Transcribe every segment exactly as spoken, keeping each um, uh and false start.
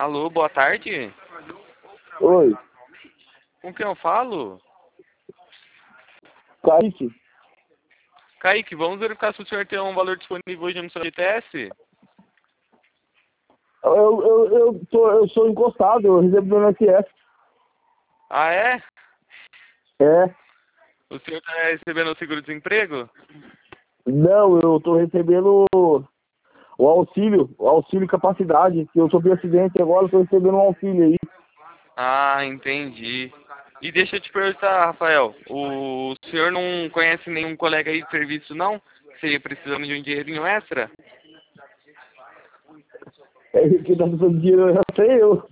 Alô, boa tarde. Oi, Com quem eu falo? Kaique. Kaique, vamos verificar se o senhor tem um valor disponível hoje no seu G T S? Eu, eu, eu, tô, eu sou encostado, eu recebo do I N S S. Ah, é? É. O senhor está recebendo o seguro-desemprego? Não, eu tô recebendo o auxílio, o auxílio capacidade, que eu sofri acidente agora, eu tô recebendo um auxílio aí. Ah, entendi. E deixa eu te perguntar, Rafael, o senhor não conhece nenhum colega aí de serviço, não? Que seria precisando de um dinheirinho extra? É que tá precisando de dinheiro, eu sei eu.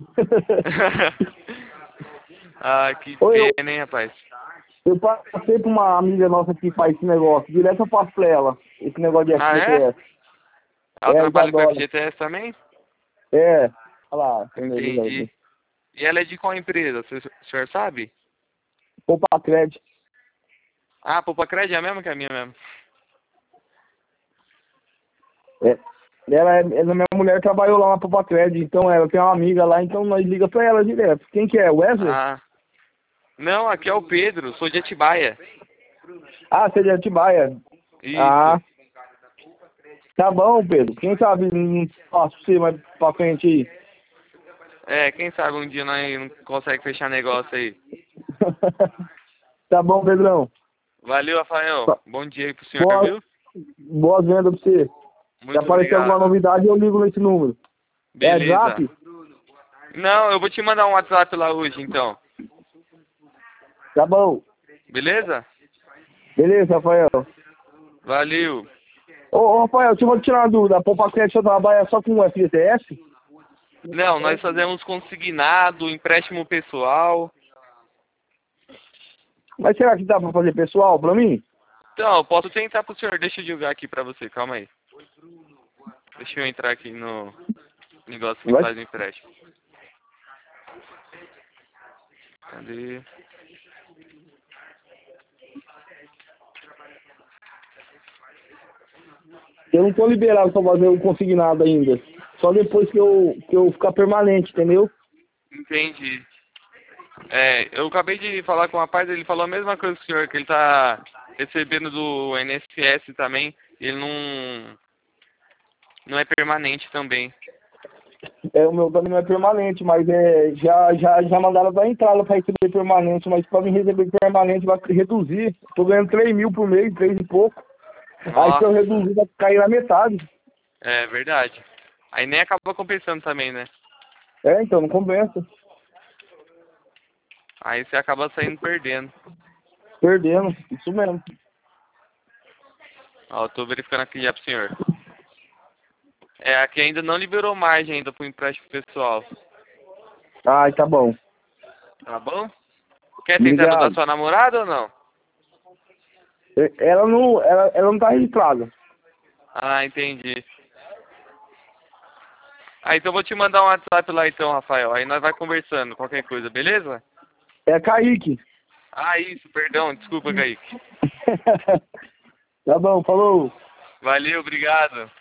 Ah, que Oi, eu, pena, hein, rapaz? eu passei pra uma amiga nossa que faz esse negócio, direto eu passo pra ela, esse negócio de Ah, é? F G T S. Ela É, a trabalha com Isadora. F G T S também? É, olha lá, quando eu ligo Entendi. aqui. E ela é de qual empresa? O senhor o senhor sabe? Poupa crédito. Ah, a Popacred é a mesma que a minha mesmo. É. Ela, é, ela, minha mulher trabalhou lá na Poupa Crédito, então ela tem uma amiga lá, então nós liga pra ela direto. Quem que é? Wesley? Ah, não, aqui é o Pedro, sou de Atibaia. Ah, você é de Atibaia. Isso. Ah, tá bom, Pedro. Quem sabe não faço você mais pra frente aí. É, quem sabe um dia nós não consegue fechar negócio aí. Tá bom, Pedrão. Valeu, Rafael. Tá. Bom dia aí pro senhor, Boa, viu? boas vendas pra você. Se Muito aparecer alguma obrigado. novidade, eu ligo nesse número. É Beleza. WhatsApp? Não, eu vou te mandar um WhatsApp lá hoje, então. Tá bom. Beleza? Beleza, Rafael. Valeu. Ô, ô Rafael, deixa eu te tirar uma dúvida. A Poupa Crédito trabalha só com o F G T S? Não, nós fazemos consignado, empréstimo pessoal. Mas será que dá pra fazer pessoal pra mim? Então, eu posso tentar pro senhor. Deixa eu divulgar aqui pra você, calma aí. Deixa eu entrar aqui no negócio que Vai. faz o empréstimo. Cadê? Eu não tô liberado pra fazer o consignado ainda. Só depois que eu, que eu ficar permanente, entendeu? Entendi. É, eu acabei de falar com o rapaz, ele falou a mesma coisa que o senhor, que ele tá recebendo do I N S S também, ele não, não é permanente também. É, o meu também não é permanente, mas é, já, já, já mandaram dar entrada para receber permanente, mas para mim receber permanente vai reduzir. Tô ganhando três mil por mês, três e pouco. Aí se eu Nossa, reduzir vai cair na metade. é verdade. Aí nem acaba compensando também, né? É, então não compensa. Aí você acaba saindo perdendo. Perdendo, isso mesmo. Ó, eu tô verificando aqui já pro senhor. É, aqui ainda não liberou margem ainda pro empréstimo pessoal. Ai, tá bom. Tá bom? Quer tentar no da Obrigado. sua namorada ou não? É, Ela não, ela, ela não tá registrada. Ah, entendi. Ah, então eu vou te mandar um WhatsApp lá então, Rafael. Aí nós vai conversando, qualquer coisa, beleza? É Kaique. Ah, isso, perdão, desculpa, Kaique. Tá bom, falou. Valeu, obrigado.